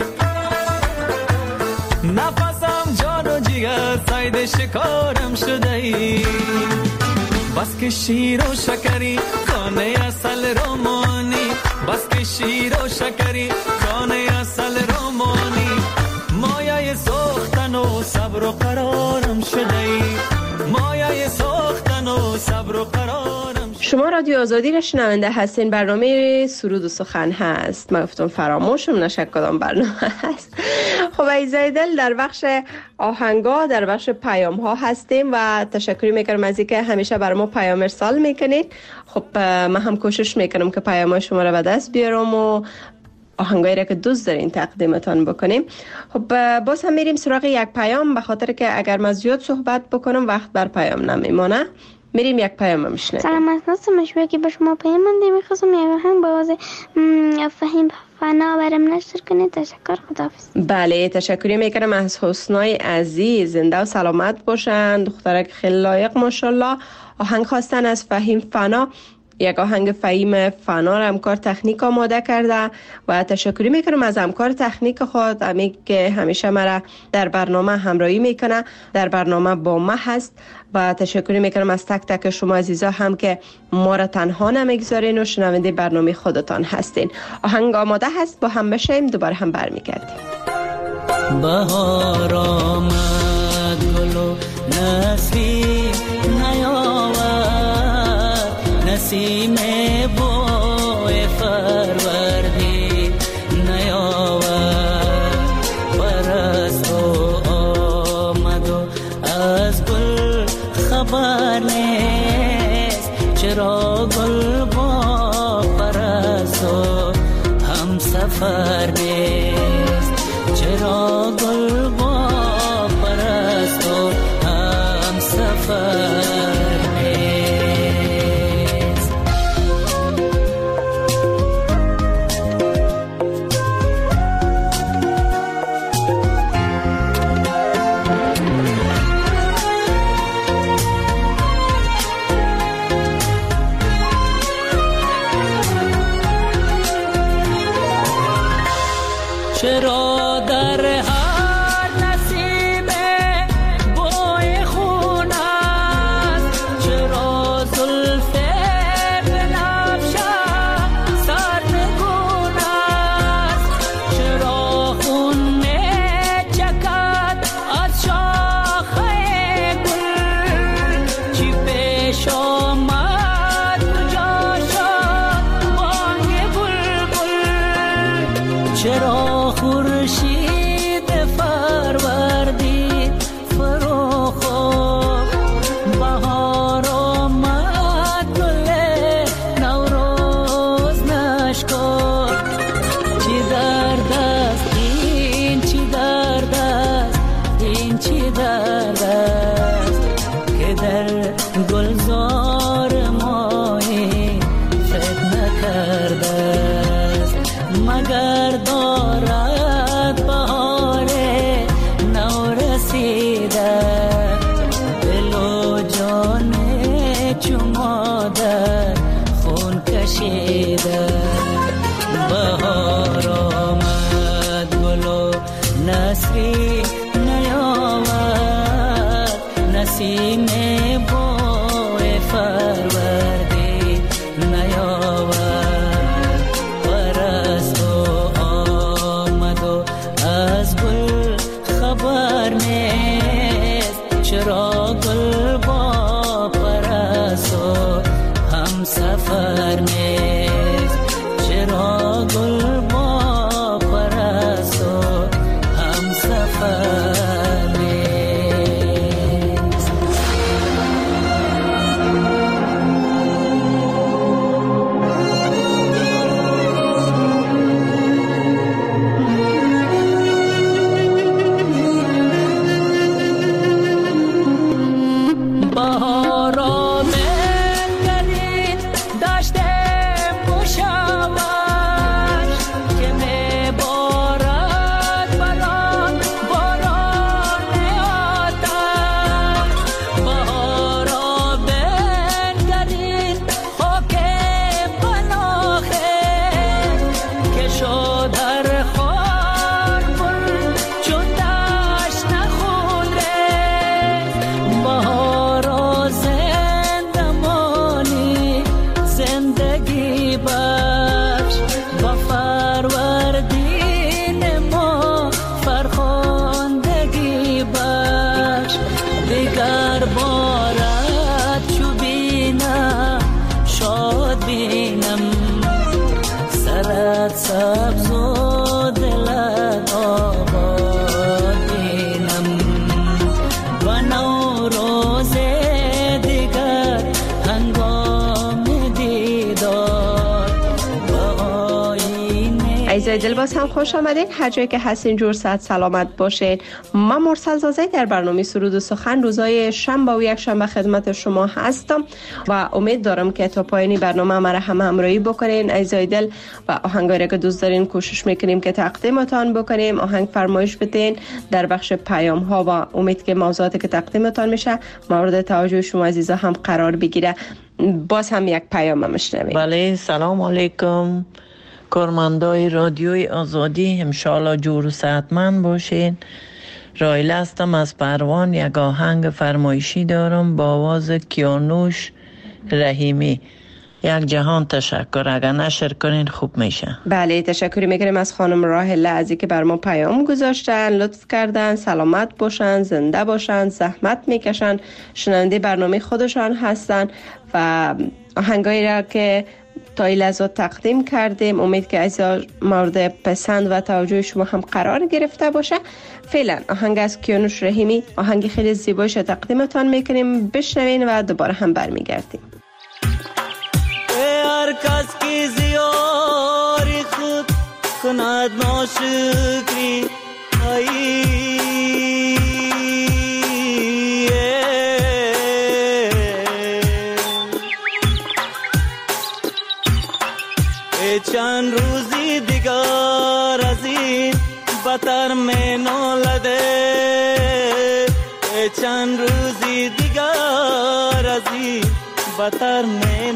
نفسم جان و جگر سید شکارم شده ای. بس که شیر و شکری کانه اصل رومانی، بس که شیر و شکری کانه اصل رومانی. مایه سوختن و صبر و قرارم شده ای، مایه سوختن و صبر و قرارم. شما رادیو آزادی را شنونده هستین. برنامه سرود و سخن هست. من گفتم فراموشم نشه کدام برنامه هست. خب عزیزای دل، در بخش آهنگا، در بخش پیام ها هستیم و تشکر میکنم از اینکه همیشه بر ما پیام ارسال میکنید. خب من هم کوشش میکنم که پیام های شما را به دست بیارم و آهنگایی را که دوست دارین تقدیمتان بکنیم. خب باز هم میریم سراغ یک پیام، به خاطر که اگر من زیاد صحبت بکنم وقت بر پیام نمیمانه. میریم یک پیام میشنویم. سلام، هستم مشوره که به شما پیام من میخواستم یک آهنگ با آواز فهیم فنا برام نشر کنید. تشکر، خداحافظ. بله، تشکری میکنم از حسنای عزیز. زنده و سلامت باشن، دخترک خیلی لایق ماشاءالله. آهنگ خواستن از فهیم فنا. یک آهنگ فهیم فنا را همکار تکنیک آماده کرده و تشکری میکنم از همکار تکنیک خود، امی که همیشه مرا در برنامه همراهی میکنه، در برنامه با ما هست. و تشکری میکنم از تک تک شما عزیزا هم که ما را تنها نمیگذارین و شنونده برنامه خودتان هستین. آهنگ آماده هست، با هم بشیم، دوباره هم برمیگردیم. بهار آمد گل و نسیم نیاورد، نسیم بوی فروردین نیاورد. پرستو آمد و از گل خبر نیست، چرا گل با پرستو هم سفر نیست، چرا گل با پرستو هم سفر نیست. چرا در هر نسیم بوی خون است، چرا زلف بنفشه سرنگون است، چرا خون می چکد از شاخه گل، چی پیش آمد کجا شد بانگ بلبل، چرا خورشید فروردین فرو خورد، بهار آمد گل نوروز نشکفت، چی درد است این، چی درد است این، چی درد است که در گلزار ماهی فتنه کرده است، مگر دارد بهار نو رسیده، دل و جان چو مادر خون کشیده، بهار آمد گل و نسری نیامد، نسیم بوی فروردین نیامد، پرستو آمد و از گل خبر نیست، چرا گل با پرستو هم سفر نیست، چرا گل با پرستو هم سفر نیست. بهار آمد گردید دشت مشوش، که می بارد بران باران آتش، بهار آمد گردید خاک پناهه، که شد هر خار گل چون دشت نخون ریخت، بهارا زندمانی زندگی بخش، با فروردین ما فرخندگی بخش، دیگر بارد چو بینم شاد بینم، سرت سبز و دلت آباد بینم، و نوروز دیگر هنگام دیدار با آینه. عزیزای دل باز هم خوش آمدین، هر جایی که هستین جور صحت سلامت باشین. من مرسل زازی در برنامه سرود و سخن روزای شنبه و یک شنبه خدمت شما هستم و امید دارم که تا پایانی برنامه مرا هم همراهی بکنین. عزیزای دل و آهنگایی که دوست دارین کوشش میکنیم که تقدیمتان بکنیم، آهنگ فرمایش بدین در بخش پیام ها و امید که موضوعاتی که تقدیمتان میشه مورد توجه شما عزیزا هم قرار بگیره. باز هم یک پیام میشنویم. بله، سلام علیکم کارمندای رادیوی آزادی، انشالله جور و صحتمند باشین. رایله هستم از پروان، یک آهنگ فرمایشی دارم با آواز کیانوش رحیمی. یک جهان تشکر، اگر نشر کنین خوب میشه. بله، تشکری میکنیم از خانم راهله ازی که بر ما پیام گذاشتن، لطف کردن، سلامت باشن، زنده باشن، زحمت میکشن، شنونده برنامه خودشان هستن و آهنگایی را که تا این لحظه تقدیم کردیم امید که از مورد پسند و توجه شما هم قرار گرفته باشه. فعلا آهنگ از کیانوش رحیمی، آهنگ خیلی زیبایش تقدیمتان میکنیم، بشنوین و دوباره هم برمیگردیم. هر کس کی زیاری خود کند ناشکری ای چند روزی دیگر از این بتر میں نولده، چند روزی دیگر از این بتر میں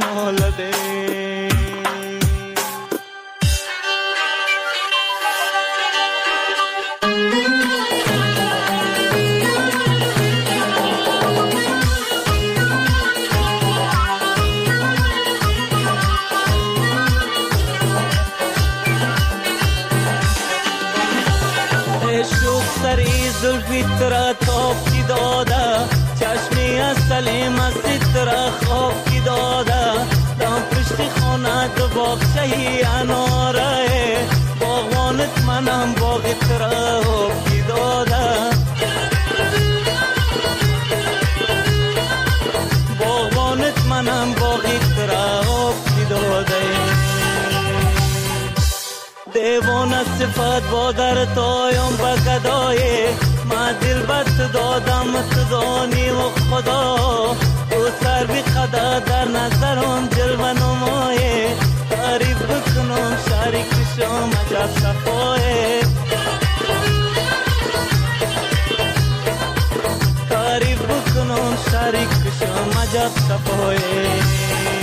نولده. سری زلفیت را تاب کی داده چشمی از سلیم است را خواب کی داده دم پشت خانه دو باغچه‌ای اناره باغوانت منم باغت را خواب کی داده باغوانت منم باغت را خواب کی داده دیوانه صفت با در تایم بگدای ما دل بست دادم تدانی و خدا تو سر بی خدا در نظرم جلوه نمایه تعریف بکنم شریک شم عجب صفایه تعریف بکنم شریک شم عجب صفایه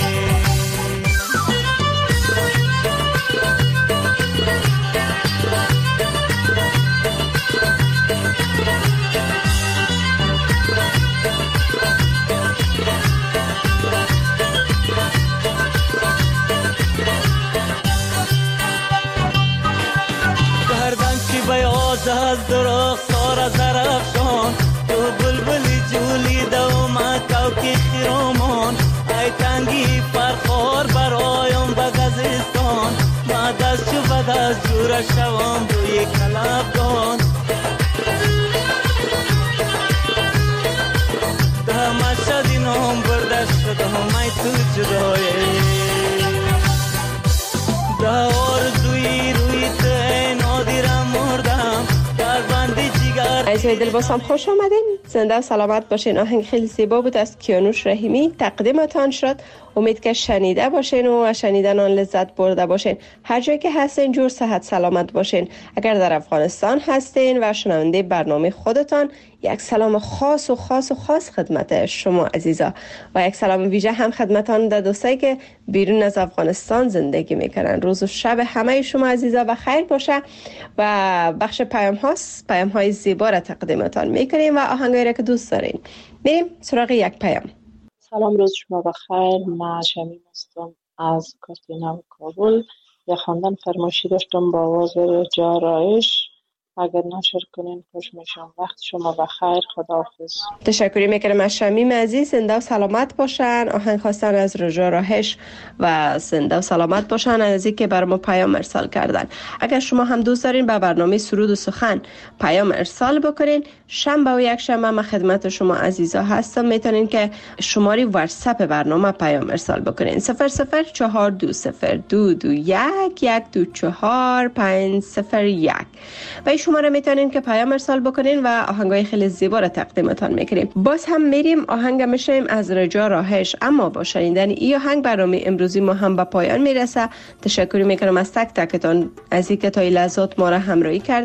از درخت سارا زرفشان تو بلبلی جولی دو ما کوکی خیرومان ای تنگی فرخار برایم بگزستان ما دست چو بدست جور شوام روی کلبدان ده مشهدی نام بردش شدم ای تو جدایه ده آرزوی روی تو نادیرم مردم عزیزای دلباسم خوش آمدین. زنده و سلامت باشین. آهنگ خیلی زیبا بود از کیانوش رحیمی تقدیمتان شد. امید که شنیده باشین و شنیدن آن لذت برده باشین. هر جایی که هستین جور صحت سلامت باشین. اگر در افغانستان هستین و شنونده برنامه خودتان، یک سلام خاص و خاص و خاص خدمت شما عزیزا و یک سلام ویژه هم خدمتان در دوستایی که بیرون از افغانستان زندگی میکنن. روز و شب همه شما عزیزا و خیر باشه و بخش پیام هاست، پیام های زیبا را تقدیمتان میکنیم و آهنگایی را که دوست دارین. میریم سراغ یک پیام. سلام، روز شما بخیر. من شمیم هستم از کاتینا و کابل. یه خواندن فرمایشی داشتم با آواز رجا رایش، اگر نشر کنین خوش میشم. وقت شما بخیر، خداحافظ. تشکری میکنم از شمیم عزیز. زنده و سلامت باشن. آهنگ خواستن از رجا راهش و زنده و سلامت باشن از اینکه بر ما پیام ارسال کردن. اگر شما هم دوست دارین به برنامه سرود و سخن پیام ارسال بکنین، شنبه و یک شنبه من خدمت شما عزیزا هستم. میتونین که شماره واتساپ برنامه پیام ارسال بکنین صفر صفر چهار دو صفر دو دو یک یک دو چهار پنج صفر یک. و شماره میتونین که پیام ارسال بکنین و آهنگای خیلی زیبا را تقدیمتان میکنیم. باز هم میریم آهنگ میشیم از رجا راهش. اما با شنیدن این آهنگ برنامه امروزی ما هم به پایان میرسه. تشکر میکنم از تک تکتان از اینکه تا این لحظات ما را همراهی کرد.